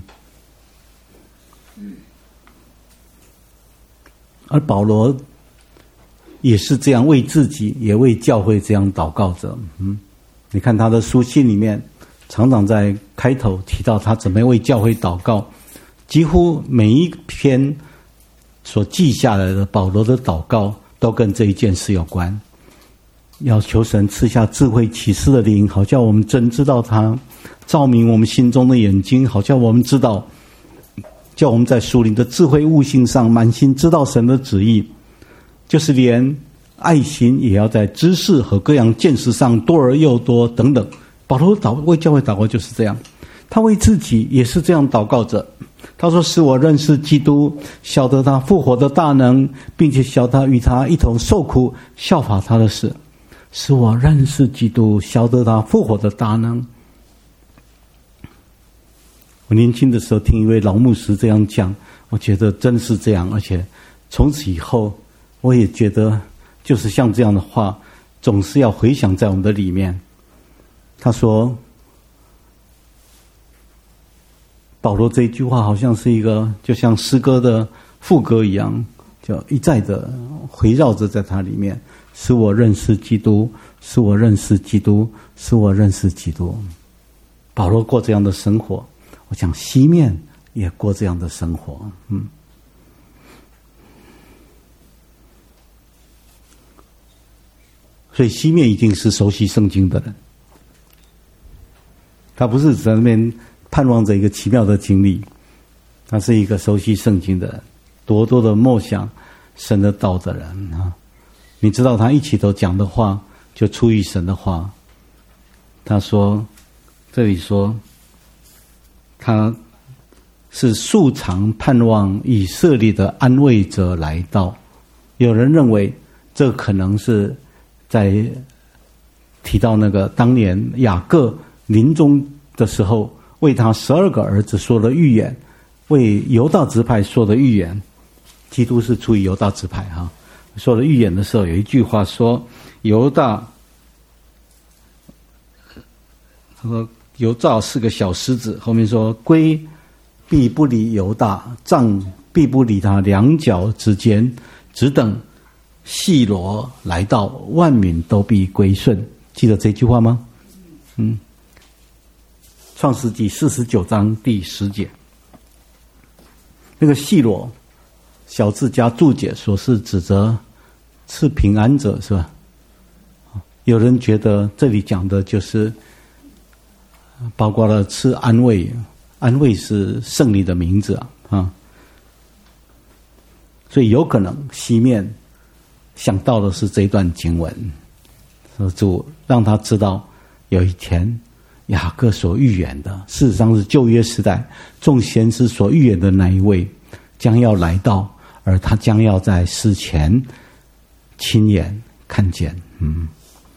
而保罗也是这样为自己也为教会这样祷告着。嗯，你看他的书信里面常常在开头提到他怎么样为教会祷告，几乎每一篇所记下来的保罗的祷告都跟这一件事有关，要求神赐下智慧启示的灵，好叫我们真知道他，照明我们心中的眼睛，好叫我们知道，叫我们在属灵的智慧悟性上满心知道神的旨意，就是连爱心也要在知识和各样见识上多而又多等等。保罗祷为教会祷告就是这样，他为自己也是这样祷告着。他说，使我认识基督，晓得他复活的大能，并且晓得与他一同受苦，效法他的事。使我认识基督，晓得他复活的大能。我年轻的时候听一位老牧师这样讲，我觉得真是这样，而且从此以后我也觉得就是像这样的话总是要回想在我们的里面。他说保罗这一句话好像是一个就像诗歌的副歌一样，就一再的回绕着在它里面，使我认识基督，使我认识基督，使我认识基督。保罗过这样的生活，我想西面也过这样的生活。嗯，所以西面已经是熟悉圣经的人，他不是在那边盼望着一个奇妙的经历，他是一个熟悉圣经的人，多多的默想神的道的人啊。你知道他一起头讲的话就出于神的话。他说，这里说他是素常盼望以色列的安慰者来到。有人认为这可能是在提到那个当年雅各临终的时候为他十二个儿子说的预言，为犹大支派说的预言。基督是出于犹大支派哈，说的预言的时候有一句话说，犹大他说犹大是个小狮子，后面说龟必不离犹大，杖必不离他两脚之间，只等细罗来到，万民都必归顺。记得这句话吗？嗯，创世纪四十九章第十节，那个细罗小字加注解说是指着赐平安者，是吧？有人觉得这里讲的就是包括了赐安慰，安慰是圣灵的名字啊，啊，所以有可能西面想到的是这一段经文，说主让他知道有一天雅各所预言的，事实上是旧约时代众先知所预言的那一位将要来到，而他将要在死前亲眼看见。嗯，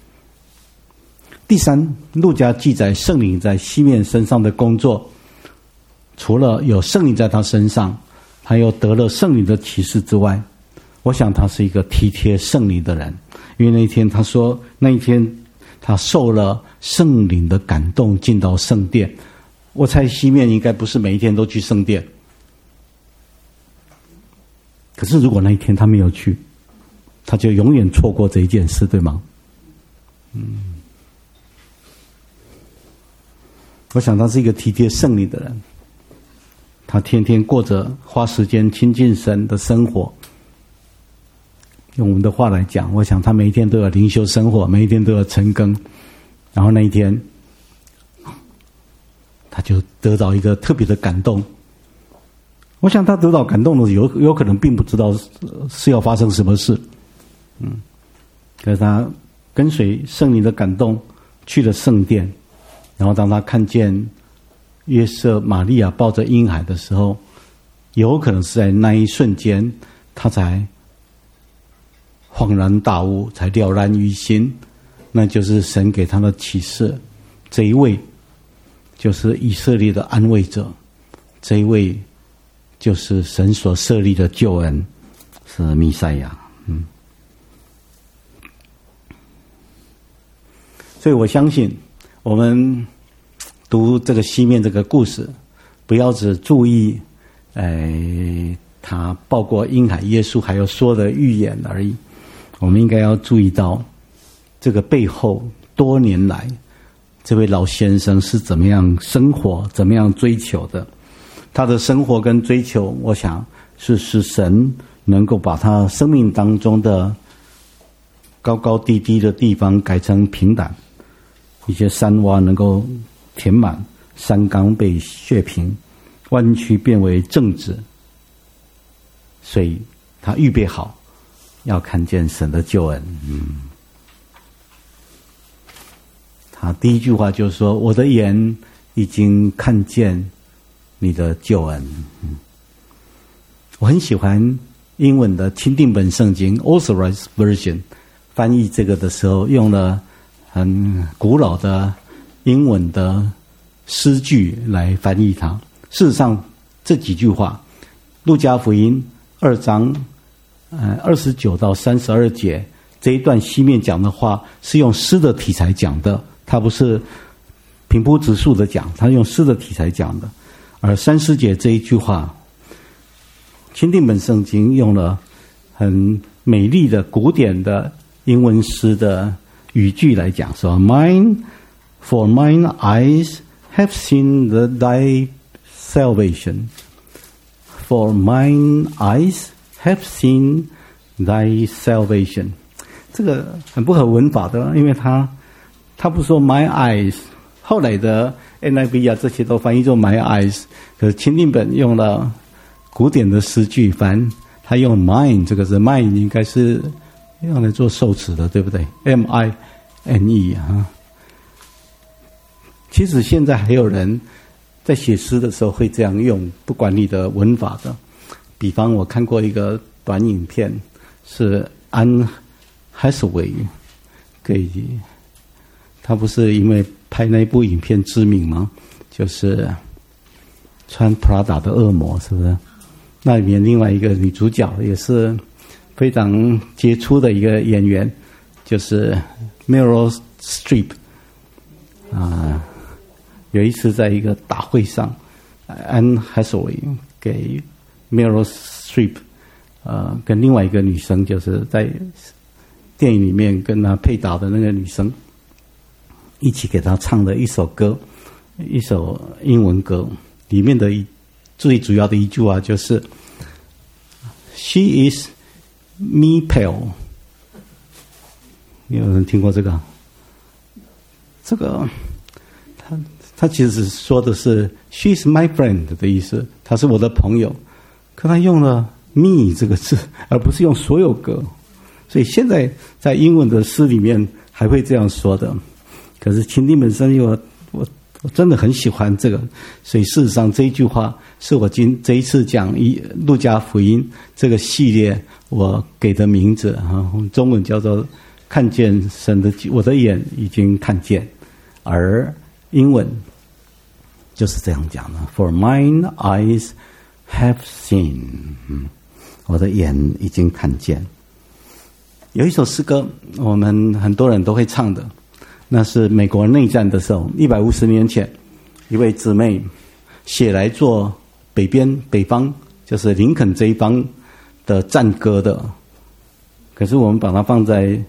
第三，路加记载圣灵在西面身上的工作，除了有圣灵在他身上，他又得了圣灵的启示之外，我想他是一个体贴圣灵的人。因为那一天他说，那一天他受了圣灵的感动进到圣殿。我猜西面应该不是每一天都去圣殿，可是如果那一天他没有去，他就永远错过这一件事，对吗？嗯，我想他是一个体贴圣灵的人，他天天过着花时间亲近神的生活。用我们的话来讲，我想他每一天都有灵修生活，每一天都有晨更，然后那一天他他就得到一个特别的感动。我想他得到感动的有有可能并不知道是要发生什么事，嗯，可是他跟随圣灵的感动去了圣殿，然后当他看见约瑟玛利亚抱着婴孩的时候，有可能是在那一瞬间他才恍然大悟，才了然于心，那就是神给他的启示，这一位就是以色列的安慰者，这一位就是神所设立的救恩，是弥赛亚。嗯，所以我相信我们读这个西面这个故事，不要只注意哎他抱过婴孩耶稣还有说的预言而已，我们应该要注意到这个背后多年来这位老先生是怎么样生活，怎么样追求的。他的生活跟追求，我想是使神能够把他生命当中的高高低低的地方改成平坦，一些山洼能够填满，山冈被削平，弯曲变为正直，所以他预备好要看见神的救恩。嗯，他第一句话就是说，我的眼已经看见你的救恩。嗯，我很喜欢英文的钦定本圣经 Authorized Version 翻译这个的时候，用了很古老的英文的诗句来翻译它。事实上，这几句话，路加福音二章呃二十九到三十二节这一段西面讲的话，是用诗的题材讲的，它不是平铺直述的讲，它用诗的题材讲的。而三十节这一句话，钦定本圣经用了很美丽的古典的英文诗的语句来讲，说 Mine, for mine eyes have seen the thy salvation. For mine eyes have seen thy salvation. 这个很不合文法的，因为他他不说 my eyes， 后来的 N I V 啊这些都翻译作 my eyes， 可是钦定本用了古典的诗句翻，他用 mine 这个字 mine 应该是用来做受词的，对不对？ M I N E 啊。其实现在还有人在写诗的时候会这样用，不管你的文法的。比方我看过一个短影片，是安海瑟薇给，他不是因为拍那部影片知名吗？就是穿 Prada 的恶魔，是不是？那里面另外一个女主角也是非常杰出的一个演员，就是 Meryl Streep 啊。有一次在一个大会上，安海瑟薇给 Meryl Streep 呃跟另外一个女生，就是在电影里面跟她配搭的那个女生，一起给她唱了一首歌，一首英文歌，里面的一最主要的一句话就是 She is me pale。 有人听过这个？这个他他其实说的是 She is my friend 的意思，他是我的朋友，可他用了 me 这个字，而不是用所有歌，所以现在在英文的诗里面还会这样说的。可是钦定本圣经我我我真的很喜欢这个，所以事实上这一句话是我今这一次讲一路加福音这个系列我给的名字啊，中文叫做看见神的，我的眼已经看见，而英文就是这样讲的 For mine eyes have seen， 嗯，我的眼已经看见。有一首诗歌我们很多人都会唱的，那是美国内战的时候一百五十年前一位姊妹写来做北边北方就是林肯这一方的战歌的，可是我们把它放在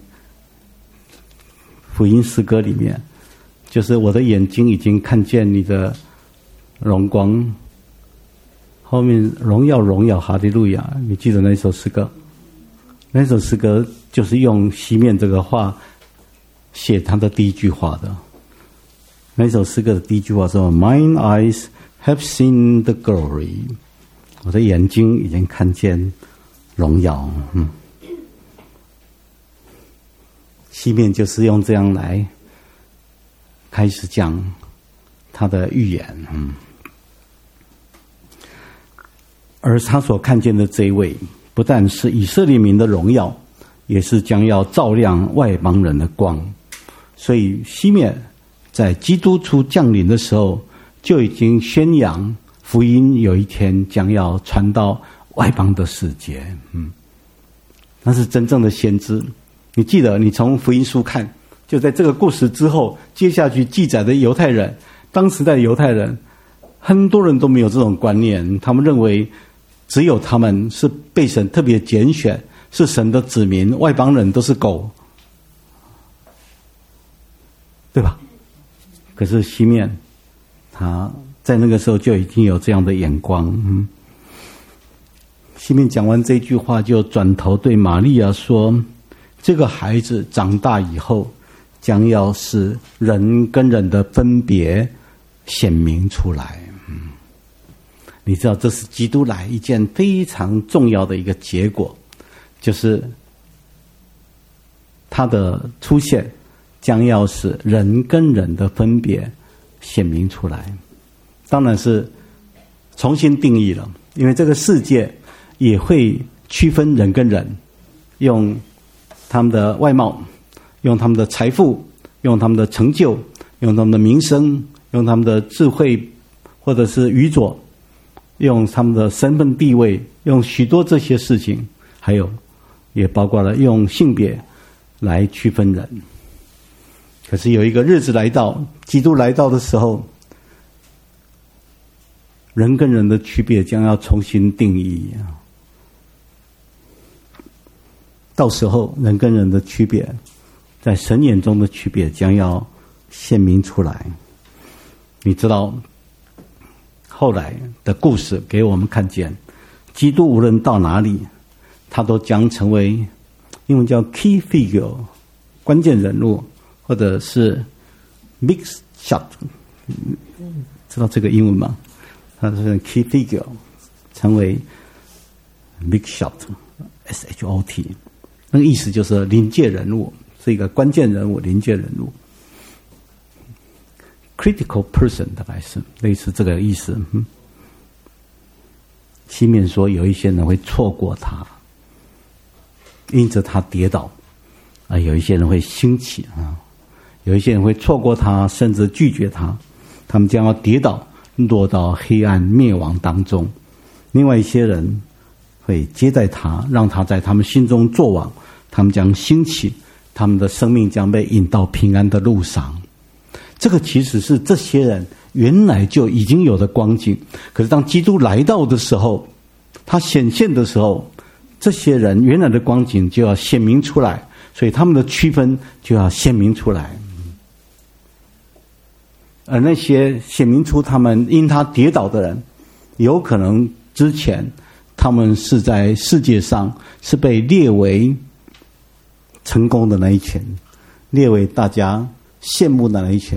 福音诗歌里面，就是我的眼睛已经看见你的荣光，后面荣耀荣耀哈利路亚，你记得那首诗歌？那首诗歌就是用西面这个话写他的第一句话的。 那首诗歌的第一句话说 ：“Mine eyes have seen the glory。”我的眼睛已经看见荣耀。嗯，西面就是用这样来开始讲他的预言。嗯，而他所看见的这一位，不但是以色列民的荣耀，也是将要照亮外邦人的光。所以西面在基督初降临的时候，就已经宣扬福音有一天将要传到外邦的世界。嗯，那是真正的先知。你记得，你从福音书看，就在这个故事之后，接下去记载的犹太人，当时的犹太人，很多人都没有这种观念，他们认为只有他们是被神特别拣选，是神的子民，外邦人都是狗，对吧？可是西面他在那个时候就已经有这样的眼光。嗯，西面讲完这句话，就转头对玛利亚说：“这个孩子长大以后，将要使人跟人的分别显明出来。”嗯，你知道这是基督来一件非常重要的一个结果，就是他的出现将要使人跟人的分别显明出来。当然是重新定义了，因为这个世界也会区分人跟人，用他们的外貌，用他们的财富，用他们的成就，用他们的名声，用他们的智慧或者是愚拙，用他们的身份地位，用许多这些事情，还有也包括了用性别来区分人。可是有一个日子来到，基督来到的时候，人跟人的区别将要重新定义。到时候人跟人的区别，在神眼中的区别将要显明出来。你知道后来的故事给我们看见，基督无论到哪里，他都将成为英文叫 key figure 关键人物，或者是 big shot， 知道这个英文吗？他是 key figure 成为 big shot S H O T， 那个意思就是临界人物，是一个关键人物，临界人物 critical person 大概是类似这个意思。嗯，西面说有一些人会错过他，因着他跌倒啊，有一些人会兴起啊，有一些人会错过他，甚至拒绝他，他们将要跌倒，落到黑暗灭亡当中。另外一些人会接待他，让他在他们心中作王，他们将兴起，他们的生命将被引到平安的路上。这个其实是这些人原来就已经有的光景，可是当基督来到的时候，他显现的时候，这些人原来的光景就要显明出来，所以他们的区分就要显明出来。而那些显明出他们因他跌倒的人，有可能之前他们是在世界上是被列为成功的那一群，列为大家羡慕的那一群。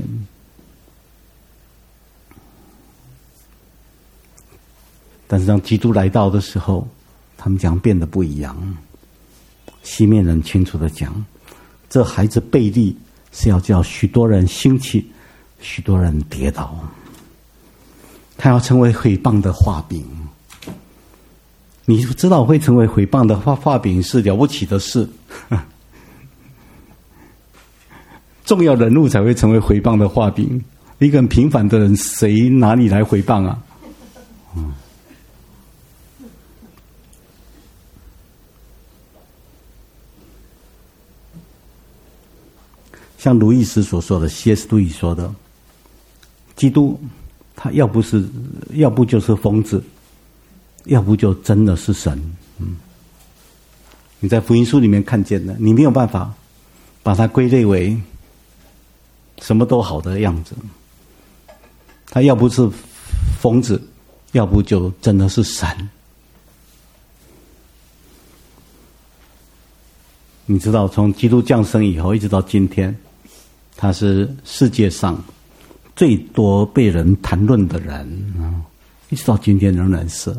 但是当基督来到的时候，他们将变得不一样。西面人清楚地讲，这孩子背立是要叫许多人兴起，许多人跌倒，他要成为毁谤的画饼。你知道会成为毁谤的画画饼是了不起的事，重要人物才会成为毁谤的画饼，一个很平凡的人谁哪里来毁谤啊？嗯，像路易斯所说的 C S 路易说的，基督他要不是要不就是疯子，要不就真的是神。嗯，你在福音书里面看见的，你没有办法把它归类为什么都好的样子。他要不是疯子，要不就真的是神。你知道从基督降生以后一直到今天，他是世界上最多被人谈论的人啊，一直到今天仍然是，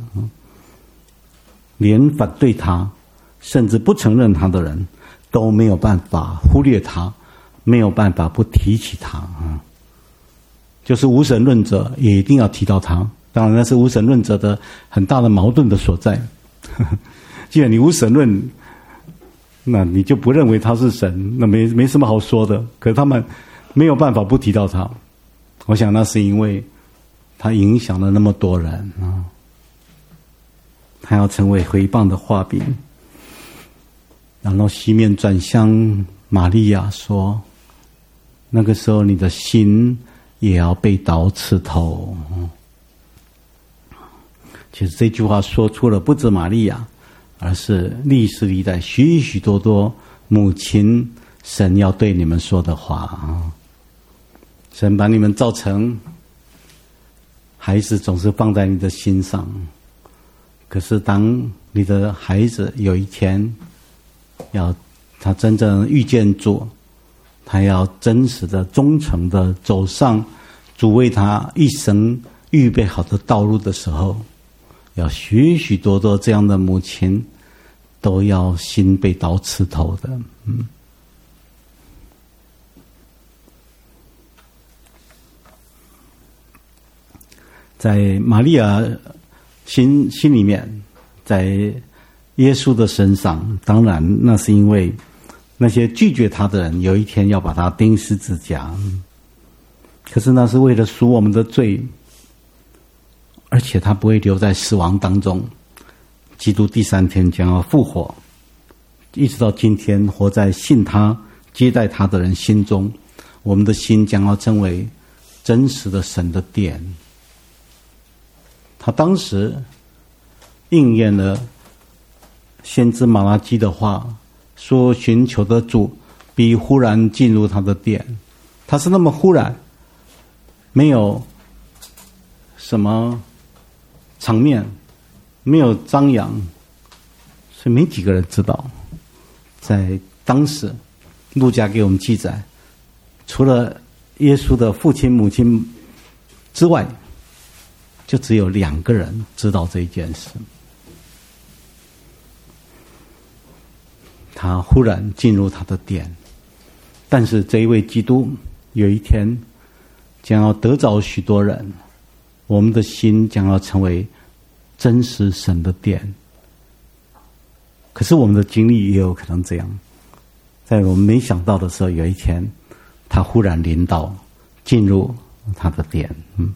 连反对他甚至不承认他的人都没有办法忽略他，没有办法不提起他啊。就是无神论者也一定要提到他，当然那是无神论者的很大的矛盾的所在。既然你无神论，那你就不认为他是神，那没没什么好说的。可是他们没有办法不提到他，我想那是因为他影响了那么多人啊，他要成为毁谤的画饼。然后西面转向玛利亚说，那个时候你的心也要被刀刺透。其实这句话说出了不止玛利亚，而是历史历代许许多多母亲神要对你们说的话啊。神把你们造成孩子总是放在你的心上，可是当你的孩子有一天要他真正遇见主，他要真实的忠诚的走上主为他一生预备好的道路的时候，要许许多多这样的母亲都要心被刀刺透的。嗯，在玛利亚心心里面，在耶稣的身上，当然那是因为那些拒绝他的人有一天要把他钉十字架，可是那是为了赎我们的罪，而且他不会留在死亡当中，基督第三天将要复活，一直到今天活在信他接待他的人心中，我们的心将要成为真实的神的殿。他当时应验了先知马拉基的话，说寻求的主必忽然进入他的殿。他是那么忽然，没有什么场面，没有张扬，所以没几个人知道。在当时路加给我们记载，除了耶稣的父亲母亲之外，就只有两个人知道这一件事。他忽然进入他的殿，但是这一位基督有一天将要得着许多人，我们的心将要成为真实神的殿。可是我们的经历也有可能这样，在我们没想到的时候，有一天他忽然临到进入他的殿。嗯，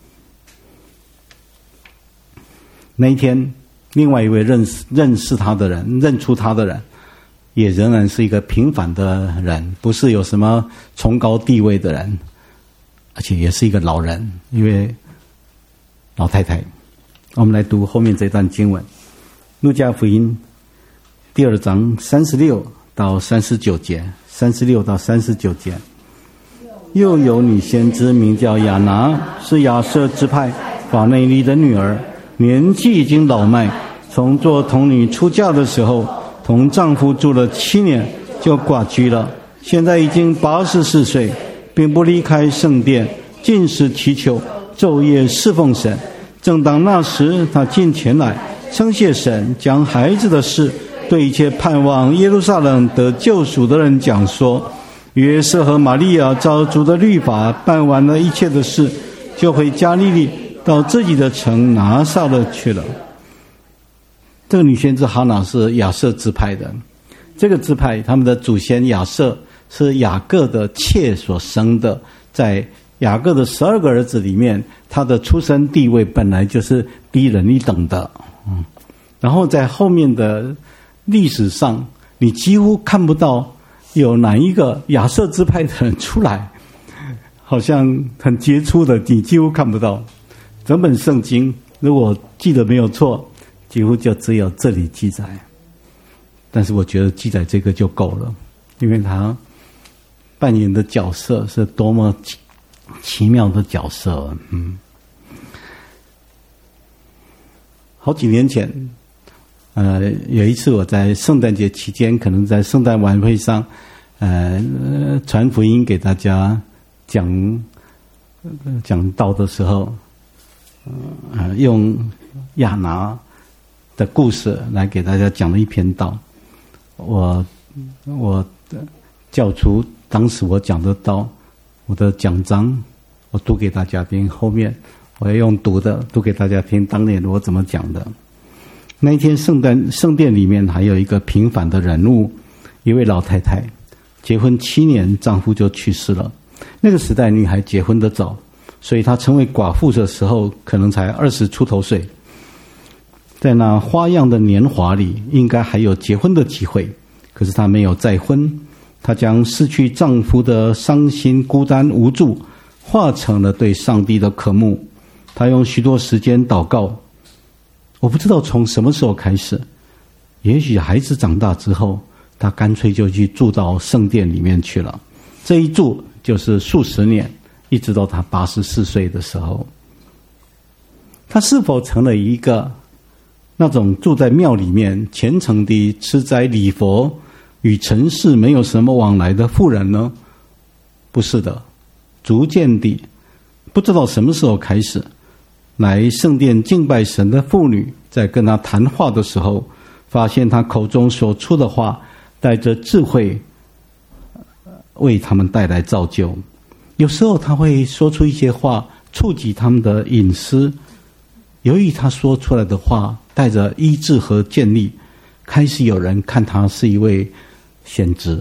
那一天另外一位认识认识他的人，认出他的人也仍然是一个平凡的人，不是有什么崇高地位的人，而且也是一个老人，一位老太太。我们来读后面这段经文，路加福音第二章三十六到三十九节，三十六到三十九节。又有女先知名叫亚拿，是亚瑟支派法内利的女儿，年纪已经老迈，从做童女出嫁的时候，同丈夫住了七年，就寡居了。现在已经八十四岁，并不离开圣殿，禁食祈求，昼夜侍奉神。正当那时，他进前来，称谢神，将孩子的事对一切盼望耶路撒冷得救赎的人讲说。约瑟和玛利亚照主的律法办完了一切的事，就回加利利，到自己的城拿撒勒去了。这个女先知哈拿是亚瑟支派的，这个支派他们的祖先亚瑟是雅各的妾所生的，在雅各的十二个儿子里面，他的出身地位本来就是低人一等的。嗯，然后在后面的历史上，你几乎看不到有哪一个亚瑟支派的人出来，好像很杰出的，你几乎看不到。整本圣经如果记得没有错，几乎就只有这里记载。但是我觉得记载这个就够了，因为他扮演的角色是多么奇奇妙的角色。嗯，好几年前，呃，有一次我在圣诞节期间，可能在圣诞晚会上，呃，传福音给大家，讲讲道的时候，呃，用亚拿的故事来给大家讲了一篇道。我我教出当时我讲的道，我的讲章，我读给大家听。后面我要用读的读给大家听，当年我怎么讲的。那一天圣诞圣殿里面还有一个平凡的人物，一位老太太，结婚七年，丈夫就去世了。那个时代女孩结婚得早，所以她成为寡妇的时候可能才二十出头岁。在那花样的年华里，应该还有结婚的机会，可是她没有再婚。她将失去丈夫的伤心、孤单、无助化成了对上帝的渴慕。她用许多时间祷告，我不知道从什么时候开始，也许孩子长大之后，她干脆就去住到圣殿里面去了。这一住就是数十年，一直到她八十四岁的时候。她是否成了一个那种住在庙里面虔诚地吃斋礼佛，与尘世没有什么往来的妇人呢？不是的，逐渐地，不知道什么时候开始，来圣殿敬拜神的妇女在跟他谈话的时候，发现他口中所出的话带着智慧，为他们带来造就。有时候他会说出一些话触及他们的隐私，由于他说出来的话带着医治和建立，开始有人看他是一位先知。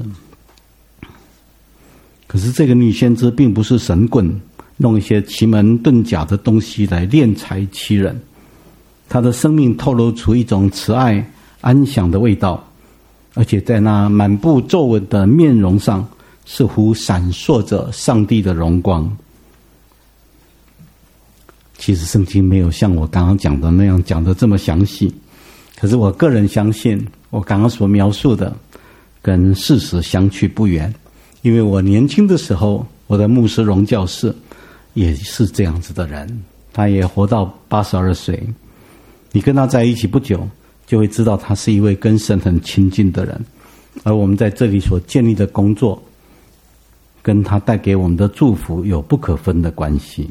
可是这个女先知并不是神棍，弄一些奇门遁甲的东西来敛财欺人。她的生命透露出一种慈爱安详的味道，而且在那满布皱纹的面容上似乎闪烁着上帝的荣光。其实圣经没有像我刚刚讲的那样讲的这么详细，可是我个人相信我刚刚所描述的跟事实相去不远。因为我年轻的时候，我的牧师荣教士也是这样子的人，他也活到八十二岁。你跟他在一起不久，就会知道他是一位跟神很亲近的人。而我们在这里所建立的工作，跟他带给我们的祝福有不可分的关系。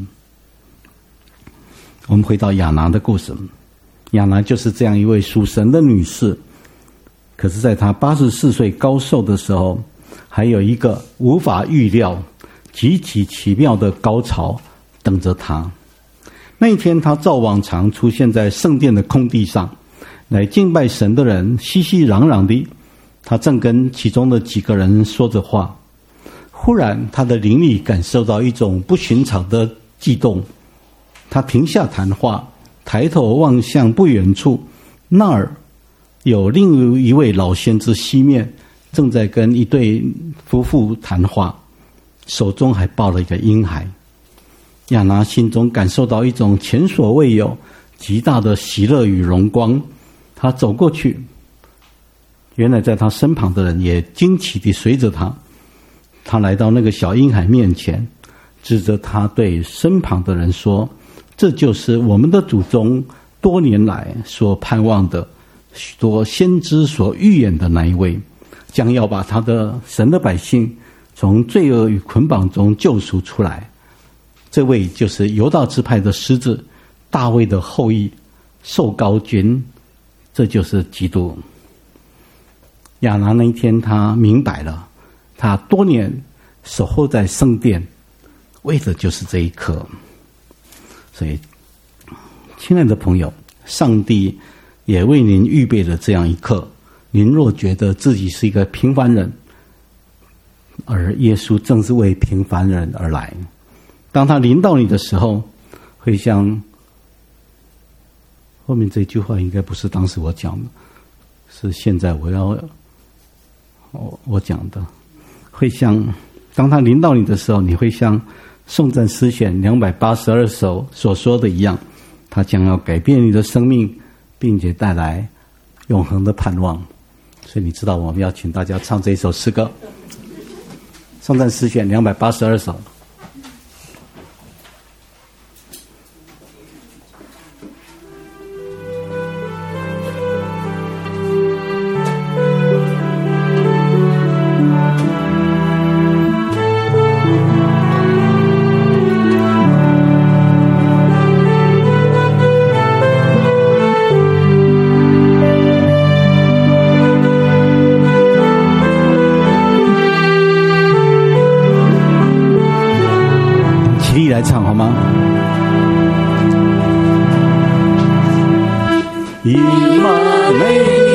我们回到亚拿的故事，亚拿就是这样一位属神的女士，可是在她八十四岁高寿的时候，还有一个无法预料、极其奇妙的高潮等着她。那一天，她照往常出现在圣殿的空地上，来敬拜神的人熙熙攘攘的，她正跟其中的几个人说着话。忽然，她的灵里感受到一种不寻常的悸动，她停下谈话，抬头望向不远处，那儿有另一位老先知西面，正在跟一对夫妇谈话，手中还抱了一个婴孩。亚拿心中感受到一种前所未有极大的喜乐与荣光，他走过去，原来在他身旁的人也惊奇地随着他。他来到那个小婴孩面前，指着他对身旁的人说，这就是我们的祖宗多年来所盼望的，许多先知所预言的那一位，将要把他的神的百姓从罪恶与捆绑中救赎出来。这位就是犹大支派的狮子，大卫的后裔，受膏君，这就是基督。亚拿那一天他明白了，他多年守候在圣殿，为的就是这一刻。所以亲爱的朋友，上帝也为您预备了这样一刻。您若觉得自己是一个平凡人，而耶稣正是为平凡人而来，当他临到你的时候，会像后面这句话应该不是当时我讲的，是现在我要我我讲的，会像当他临到你的时候，你会像颂赞诗选两百八十二首所说的一样，他将要改变你的生命，并且带来永恒的盼望。所以你知道我们要请大家唱这一首诗歌，颂赞诗选两百八十二首。 以马内利。